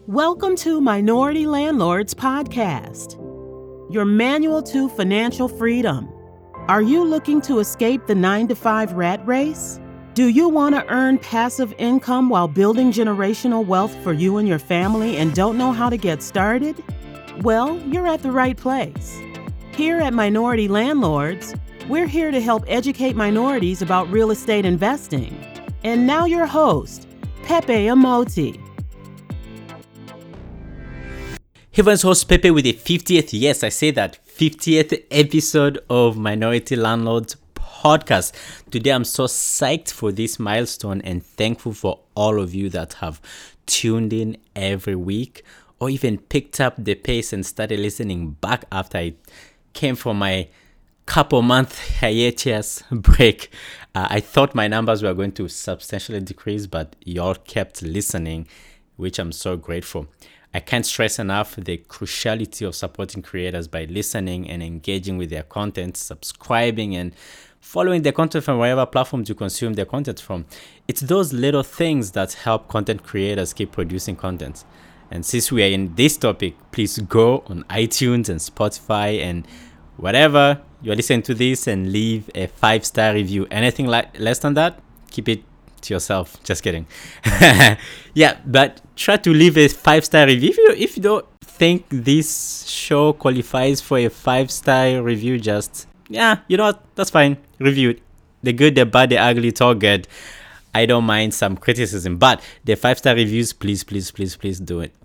Welcome to Minority Landlords Podcast, your manual to financial freedom. Are you looking to escape the 9-to-5 rat race? Do you want to earn passive income while building generational wealth for you and your family and don't know how to get started? Well, you're at the right place. Here at Minority Landlords, we're here to help educate minorities about real estate investing. And now your host, Pepe Amoti. Hey everyone's host Pepe with the 50th, yes I say that, 50th episode of Minority Landlords Podcast. Today I'm so psyched for this milestone and thankful for all of you that have tuned in every week or even picked up the pace and started listening back after I came from my couple month hiatus break. I thought my numbers were going to substantially decrease, but y'all kept listening, which I'm so grateful. I can't stress enough the cruciality of supporting creators by listening and engaging with their content, subscribing and following their content from wherever platforms you consume their content from. It's those little things that help content creators keep producing content. And since we are in this topic, please go on iTunes and Spotify and whatever you're listening to this and leave a 5-star review. Anything less than that, keep it to yourself. Just kidding. Yeah, but try to leave a 5-star review. If you don't think this show qualifies for a 5-star review, just you know what, that's fine. Review it. The good, the bad, the ugly, it's all good. I don't mind some criticism, but the 5-star reviews, please do it.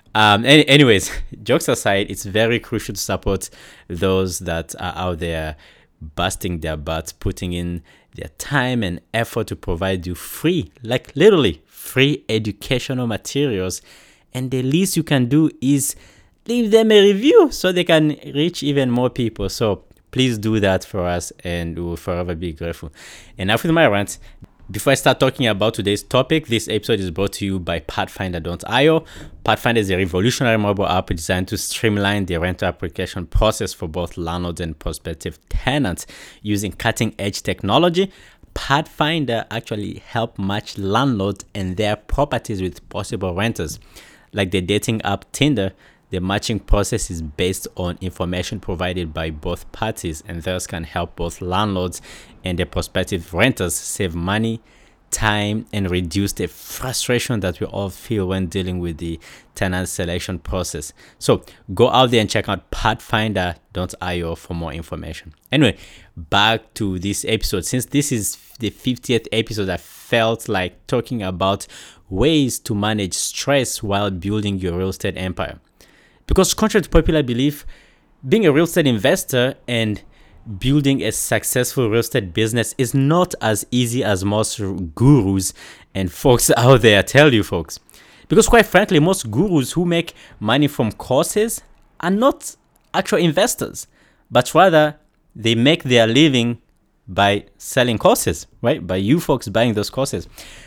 Anyways, jokes aside, it's very crucial to support those that are out there busting their butts, putting in their time and effort to provide you free, like literally free educational materials. And the least you can do is leave them a review so they can reach even more people. So please do that for us and we will forever be grateful. And now with my rant, before I start talking about today's topic, this episode is brought to you by Pathfinder.io. Pathfinder is a revolutionary mobile app designed to streamline the rental application process for both landlords and prospective tenants. Using cutting-edge technology, Pathfinder actually help match landlords and their properties with possible renters. Like the dating app Tinder, the matching process is based on information provided by both parties and thus can help both landlords and the prospective renters save money, time, and reduce the frustration that we all feel when dealing with the tenant selection process. So go out there and check out pathfinder.io for more information. Anyway, back to this episode. Since this is the 50th episode, I felt like talking about ways to manage stress while building your real estate empire. Because contrary to popular belief, being a real estate investor and building a successful real estate business is not as easy as most gurus and folks out there tell you, folks. Because quite frankly, most gurus who make money from courses are not actual investors, but rather they make their living by selling courses, right? By you folks buying those courses.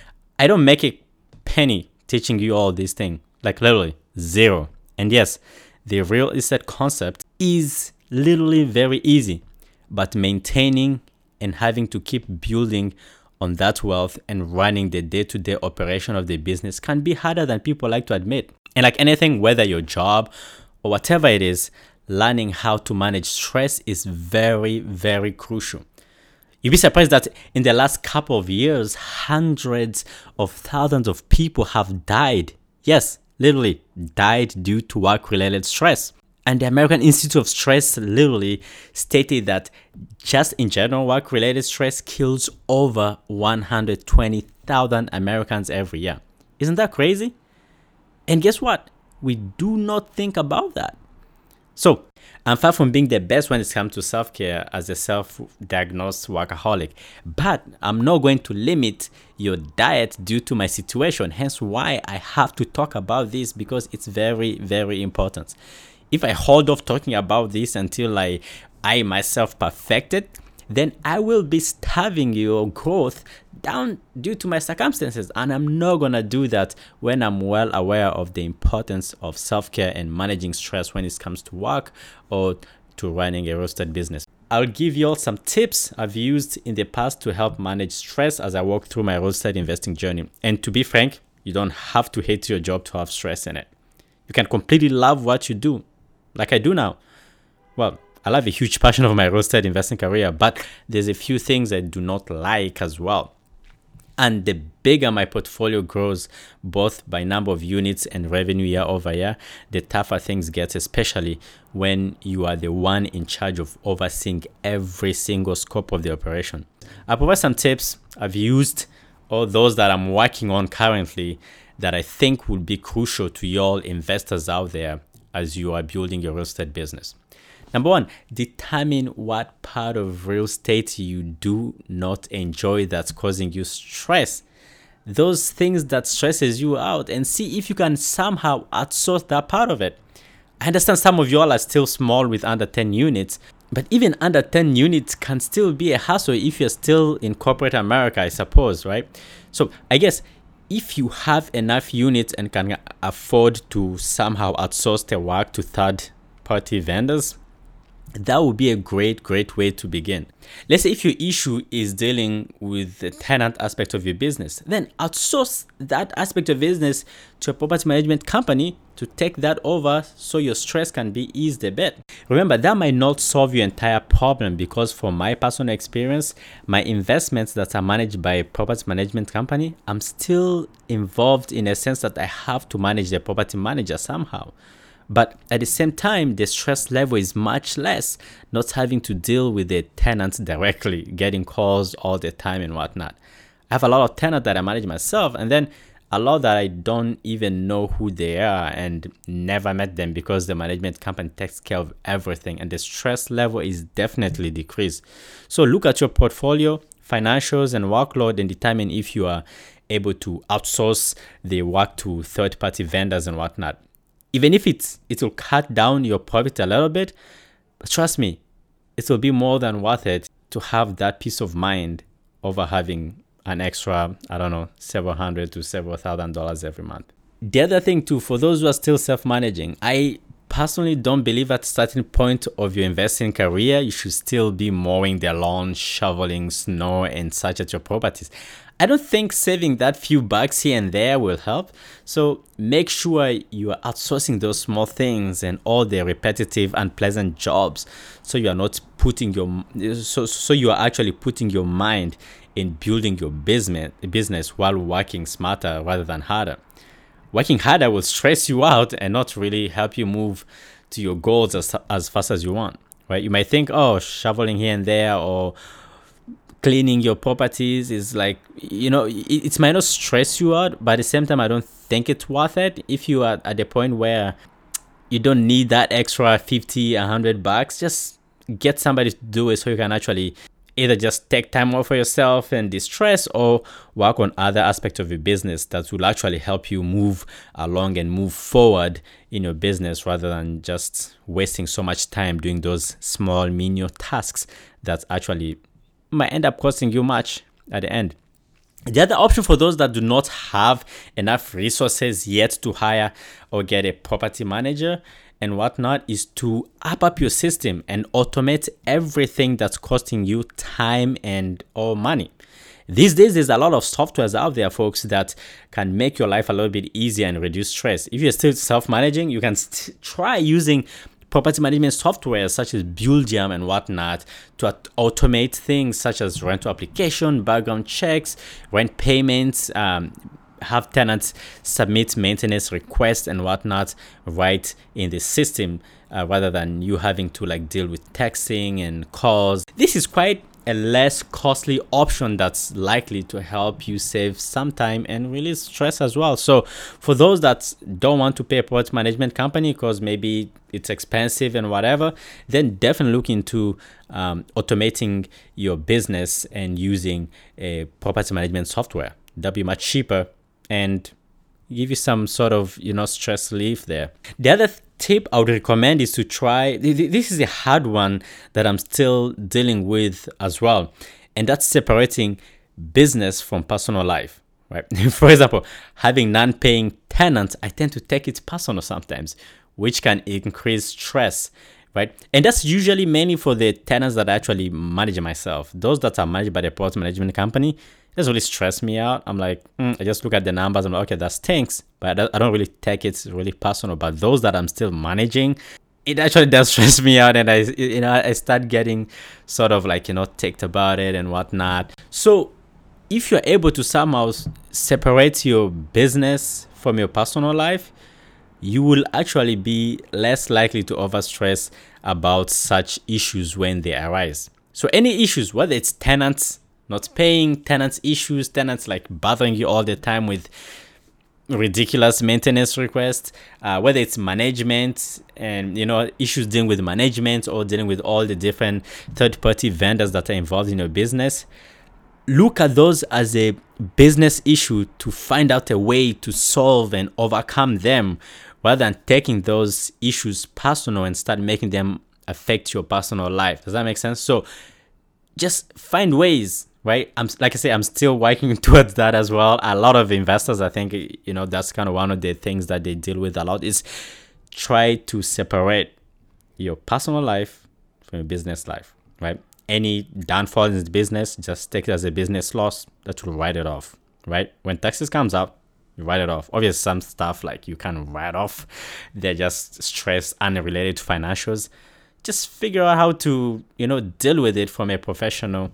I don't make a penny teaching you all these things, like literally zero. And yes, the real estate concept is literally very easy, but maintaining and having to keep building on that wealth and running the day-to-day operation of the business can be harder than people like to admit. And like anything, whether your job or whatever it is, learning how to manage stress is very, very crucial. You'd be surprised that in the last couple of years, hundreds of thousands of people have died. Yes, literally died due to work-related stress. And the American Institute of Stress literally stated that just in general, work-related stress kills over 120,000 Americans every year. Isn't that crazy? And guess what? We do not think about that. So, I'm far from being the best when it comes to self-care as a self-diagnosed workaholic, but I'm not going to limit your diet due to my situation. Hence why I have to talk about this, because it's very, very important. If I hold off talking about this until I myself perfect it, then I will be starving your growth down due to my circumstances. And I'm not going to do that when I'm well aware of the importance of self-care and managing stress when it comes to work or to running a real estate business. I'll give you all some tips I've used in the past to help manage stress as I walk through my real estate investing journey. And to be frank, you don't have to hate your job to have stress in it. You can completely love what you do, like I do now. Well, I love a huge passion of my real estate investing career, but there's a few things I do not like as well. And the bigger my portfolio grows, both by number of units and revenue year over year, the tougher things get, especially when you are the one in charge of overseeing every single scope of the operation. I'll provide some tips I've used or those that I'm working on currently that I think will be crucial to y'all investors out there as you are building your real estate business. Number one, determine what part of real estate you do not enjoy that's causing you stress. Those things that stresses you out, and see if you can somehow outsource that part of it. I understand some of y'all are still small with under 10 units, but even under 10 units can still be a hassle if you're still in corporate America, I suppose, right? So I guess if you have enough units and can afford to somehow outsource the work to third-party vendors, that would be a great way to begin. Let's say if your issue is dealing with the tenant aspect of your business, then outsource that aspect of business to a property management company to take that over so your stress can be eased a bit. Remember, that might not solve your entire problem, because from my personal experience, my investments that are managed by a property management company, I'm still involved in a sense that I have to manage the property manager somehow. But at the same time, the stress level is much less, not having to deal with the tenants directly, getting calls all the time and whatnot. I have a lot of tenants that I manage myself, and then a lot that I don't even know who they are and never met them, because the management company takes care of everything, and the stress level is definitely decreased. So look at your portfolio, financials, and workload, and determine if you are able to outsource the work to third-party vendors and whatnot. Even if it will cut down your profit a little bit, but trust me, it will be more than worth it to have that peace of mind over having an extra, several hundred to several $1,000s every month. The other thing too, for those who are still self-managing, I personally don't believe at a certain point of your investing career, you should still be mowing the lawn, shoveling snow and such at your properties. I don't think saving that few bucks here and there will help. So make sure you are outsourcing those small things and all the repetitive, unpleasant jobs. So you are not putting so you are actually putting your mind in building your business while working smarter rather than harder. Working harder will stress you out and not really help you move to your goals as fast as you want, right? You might think, shoveling here and there or cleaning your properties is like, it might not stress you out, but at the same time, I don't think it's worth it. If you are at the point where you don't need that extra 50, $100, just get somebody to do it so you can actually either just take time off for yourself and distress, or work on other aspects of your business that will actually help you move along and move forward in your business, rather than just wasting so much time doing those small menial tasks that actually might end up costing you much at the end. The other option for those that do not have enough resources yet to hire or get a property manager and whatnot is to up your system and automate everything that's costing you time and or money. These days, there's a lot of softwares out there, folks, that can make your life a little bit easier and reduce stress. If you're still self-managing, you can try using property management software such as Buildium and whatnot to automate things such as rental application, background checks, rent payments, have tenants submit maintenance requests and whatnot right in the system, rather than you having to deal with texting and calls. This is quite a less costly option that's likely to help you save some time and release stress as well. So for those that don't want to pay a property management company because maybe it's expensive and whatever, then definitely look into automating your business and using a property management software. That'll be much cheaper and give you some sort of stress relief there. The other tip I would recommend is to try, this is a hard one that I'm still dealing with as well, and that's separating business from personal life, right? For example, having non-paying tenants, I tend to take it personal sometimes, which can increase stress, right? And that's usually mainly for the tenants that I actually manage myself. Those that are managed by the property management company, doesn't really stress me out. I'm like, I just look at the numbers. I'm like, okay, that stinks, but I don't really take it really personal. But those that I'm still managing, it actually does stress me out, and I start getting sort of like, ticked about it and whatnot. So if you're able to somehow separate your business from your personal life, you will actually be less likely to overstress about such issues when they arise. So any issues, whether it's tenants not paying, tenants issues, tenants like bothering you all the time with ridiculous maintenance requests, whether it's management and issues dealing with management or dealing with all the different third-party vendors that are involved in your business, look at those as a business issue to find out a way to solve and overcome them, rather than taking those issues personal and start making them affect your personal life. Does that make sense? So just find ways, right? I'm still working towards that as well. A lot of investors, I think, that's kind of one of the things that they deal with a lot, is try to separate your personal life from your business life, right? Any downfall in the business, just take it as a business loss. That will write it off, right? When taxes comes out, you write it off. Obviously, some stuff like you can't write off. They're just stress unrelated to financials. Just figure out how to, deal with it from a professional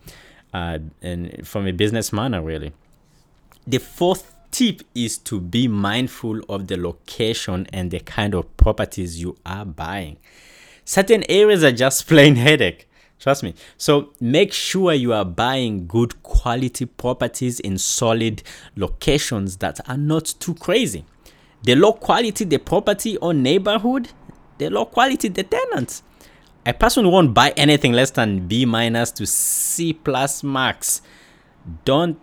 and from a business manner, really. The fourth tip is to be mindful of the location and the kind of properties you are buying. Certain areas are just plain headache. Trust me. So make sure you are buying good quality properties in solid locations that are not too crazy. The low quality the property or neighborhood, the low quality the tenants. I personally won't buy anything less than B- to C+ max. Don't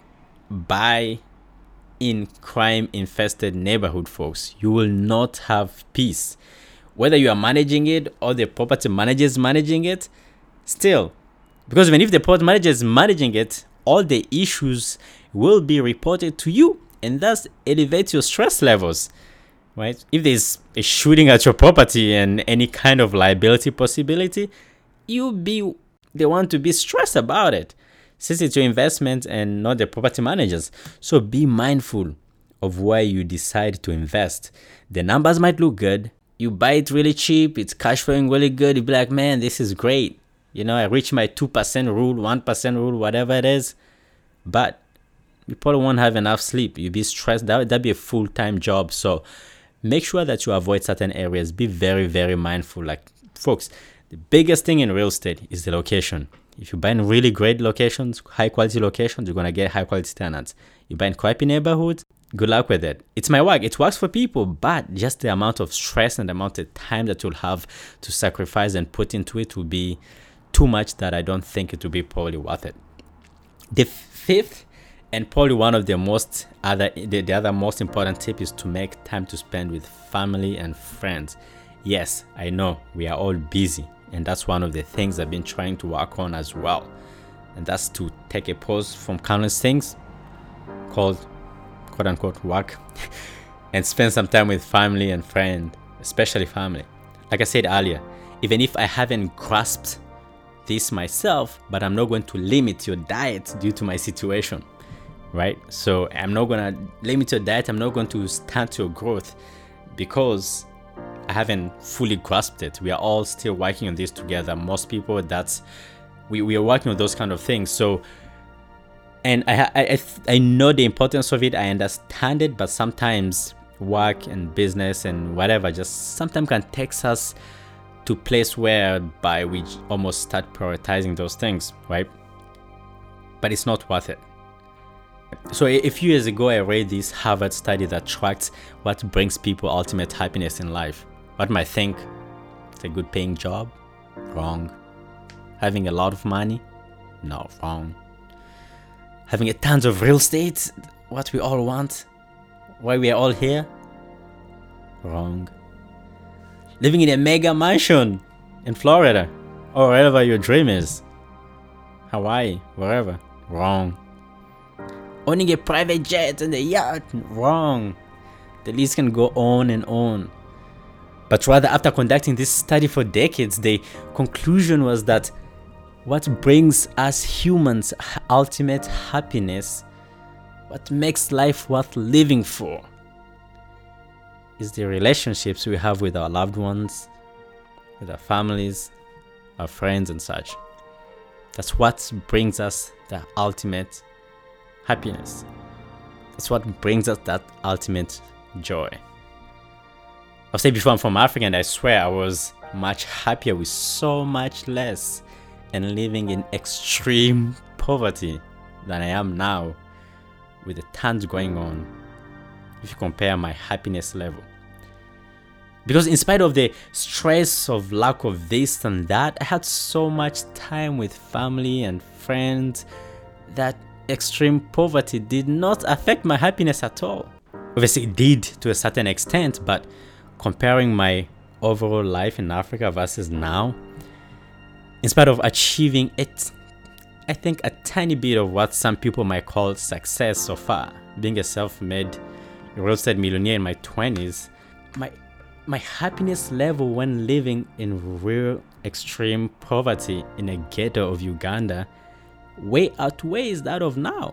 buy in crime-infested neighborhood, folks. You will not have peace. Whether you are managing it or the property manager is managing it, still, because even if the property manager is managing it, all the issues will be reported to you, and thus elevate your stress levels, right? If there's a shooting at your property and any kind of liability possibility, you'll be the one to be stressed about it, since it's your investment and not the property managers. So be mindful of where you decide to invest. The numbers might look good. You buy it really cheap. It's cash flowing really good. You'll be like, man, this is great. I reach my 2% rule, 1% rule, whatever it is. But you probably won't have enough sleep. You'll be stressed. That'd be a full-time job. So make sure that you avoid certain areas. Be very, very mindful. Like, folks, the biggest thing in real estate is the location. If you buy in really great locations, high-quality locations, you're going to get high-quality tenants. You buy in crappy neighborhoods, good luck with it. It's my work. It works for people, but just the amount of stress and the amount of time that you'll have to sacrifice and put into it will be too much that I don't think it will be probably worth it. The fifth and probably one of the other most important tip is to make time to spend with family and friends. Yes, I know we are all busy, and that's one of the things I've been trying to work on as well. And that's to take a pause from countless things called quote unquote work and spend some time with family and friends, especially family. Like I said earlier, even if I haven't grasped this myself, but I'm not going to limit your diet due to my situation, right? So I'm not going to limit your diet. I'm not going to stunt your growth because I haven't fully grasped it. We are all still working on this together. Most people, we are working on those kind of things. So, and I know the importance of it. I understand it, but sometimes work and business and whatever just sometimes can take us to place whereby we almost start prioritizing those things, right? But it's not worth it. So a few years ago, I read this Harvard study that tracked what brings people ultimate happiness in life. What might think? It's a good paying job? Wrong. Having a lot of money? No, wrong. Having a tons of real estate? What we all want? Why we are all here? Wrong. Living in a mega mansion in Florida or wherever your dream is. Hawaii, wherever. Wrong. Owning a private jet and a yacht. Wrong. The list can go on and on. But rather, after conducting this study for decades, the conclusion was that what brings us humans ultimate happiness what makes life worth living for is the relationships we have with our loved ones, with our families, our friends and such. That's what brings us the ultimate happiness. That's what brings us that ultimate joy. I've said before, I'm from Africa, and I swear I was much happier with so much less and living in extreme poverty than I am now with the tons going on if you compare my happiness level. Because in spite of the stress of lack of this and that, I had so much time with family and friends that extreme poverty did not affect my happiness at all. Obviously it did to a certain extent, but comparing my overall life in Africa versus now, in spite of achieving it, I think a tiny bit of what some people might call success so far, being a self-made real estate millionaire in my 20s, my happiness level when living in real extreme poverty in a ghetto of Uganda way outweighs that of now.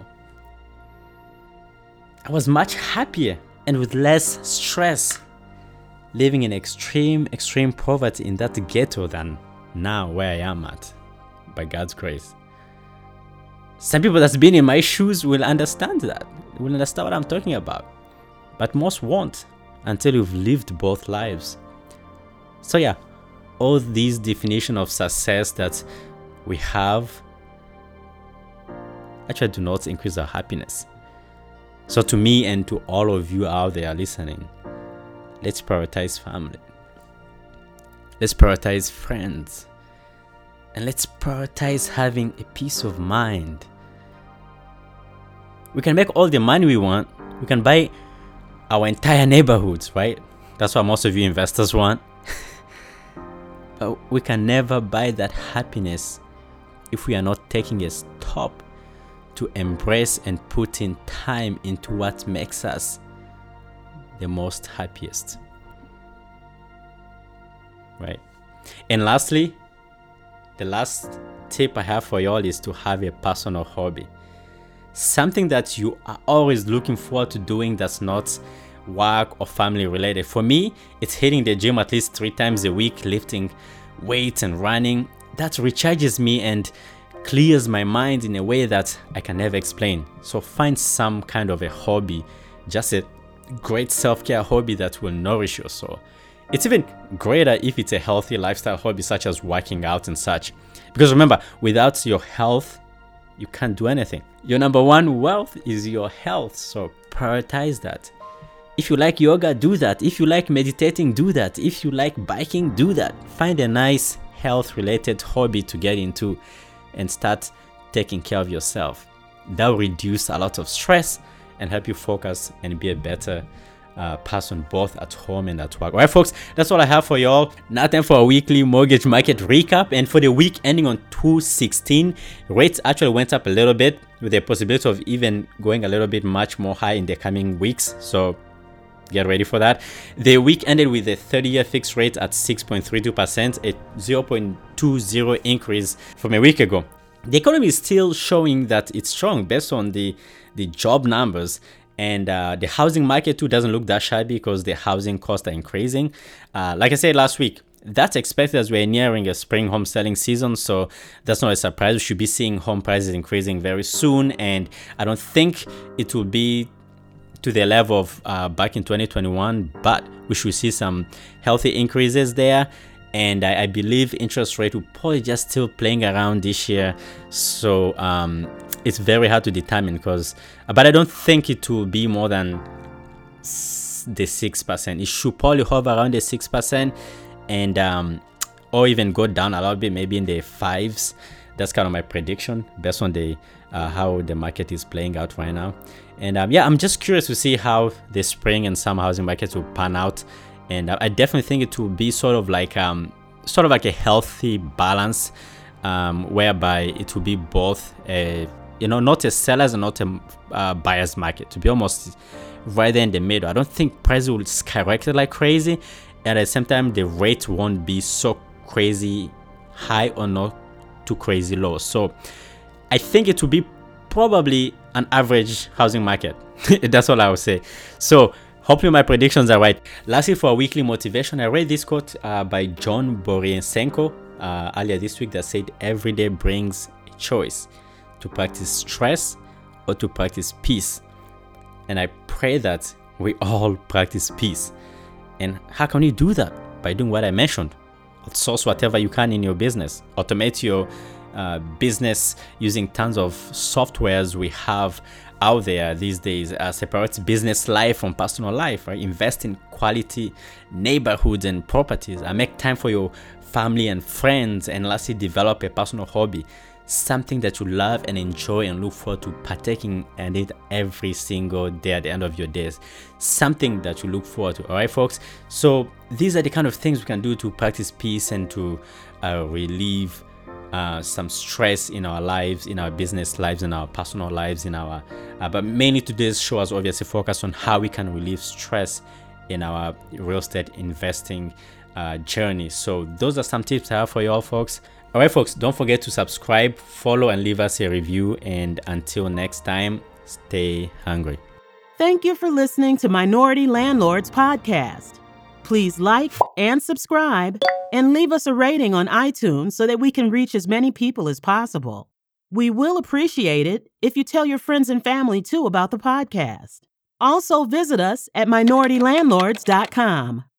I was much happier and with less stress living in extreme poverty in that ghetto than now where I am at, by God's grace. Some people that's been in my shoes will understand that, will understand what I'm talking about, but most won't until you've lived both lives. So yeah, all these definitions of success that we have actually do not increase our happiness. So to me and to all of you out there listening, let's prioritize family. Let's prioritize friends. And let's prioritize having a peace of mind. We can make all the money we want. We can buy our entire neighborhoods, right? That's what most of you investors want. But we can never buy that happiness if we are not taking a stop to embrace and put in time into what makes us the most happiest. Right? And lastly, the last tip I have for y'all is to have a personal hobby. Something that you are always looking forward to doing that's not work or family related. For me, it's hitting the gym at least 3 times a week, lifting weights and running. That recharges me and clears my mind in a way that I can never explain. So find some kind of a hobby, just a great self-care hobby that will nourish your soul. It's even greater if it's a healthy lifestyle hobby such as working out and such. Because remember, without your health, you can't do anything. Your number one wealth is your health, so prioritize that. If you like yoga, do that. If you like meditating, do that. If you like biking, do that. Find a nice health-related hobby to get into and start taking care of yourself. That will reduce a lot of stress and help you focus and be a better person both at home and at work. All right, folks, that's all I have for y'all. Now time for a weekly mortgage market recap. And for the week ending on 2/16, rates actually went up a little bit with the possibility of even going a little bit much more high in the coming weeks. So get ready for that. The week ended with a 30-year fixed rate at 6.32%, a 0.20 increase from a week ago. The economy is still showing that it's strong based on the job numbers. And the housing market too doesn't look that shabby because the housing costs are increasing. Like I said last week, that's expected as we're nearing a spring home selling season. So that's not a surprise. We should be seeing home prices increasing very soon. And I don't think it will be to the level of back in 2021, but we should see some healthy increases there. And I believe interest rate will probably just still playing around this year. So it's very hard to determine but I don't think it will be more than the 6%. It should probably hover around the 6% and or even go down a little bit, maybe in the 5s. That's kind of my prediction based on the how the market is playing out right now. And I'm just curious to see how the spring and summer housing markets will pan out. And I definitely think it will be sort of like a healthy balance, whereby it will be both not a seller's and not a buyer's market, to be almost right there in the middle. I don't think prices will skyrocket like crazy, and at the same time the rate won't be so crazy high or not too crazy low. So I think it will be probably an average housing market. That's all I would say. So hopefully my predictions are right. Lastly, for a weekly motivation, I read this quote by John Borysenko earlier this week that said, every day brings a choice to practice stress or to practice peace. And I pray that we all practice peace. And how can you do that? By doing what I mentioned. Outsource whatever you can in your business. Automate your business using tons of softwares we have out there these days. Separate business life from personal life, right? Invest in quality neighborhoods and properties. Make time for your family and friends. And lastly, develop a personal hobby. Something that you love and enjoy and look forward to partaking in it every single day at the end of your days. Something that you look forward to. All right, folks? So these are the kind of things we can do to practice peace and to relieve some stress in our lives, in our business lives, in our personal lives, in our but mainly today's show has obviously focused on how we can relieve stress in our real estate investing journey. So those are some tips I have for you all, folks. All right, folks, don't forget to subscribe, follow, and leave us a review. And until next time, stay hungry. Thank you for listening to Minority Landlords Podcast. Please like and subscribe and leave us a rating on iTunes so that we can reach as many people as possible. We will appreciate it if you tell your friends and family too about the podcast. Also visit us at minoritylandlords.com.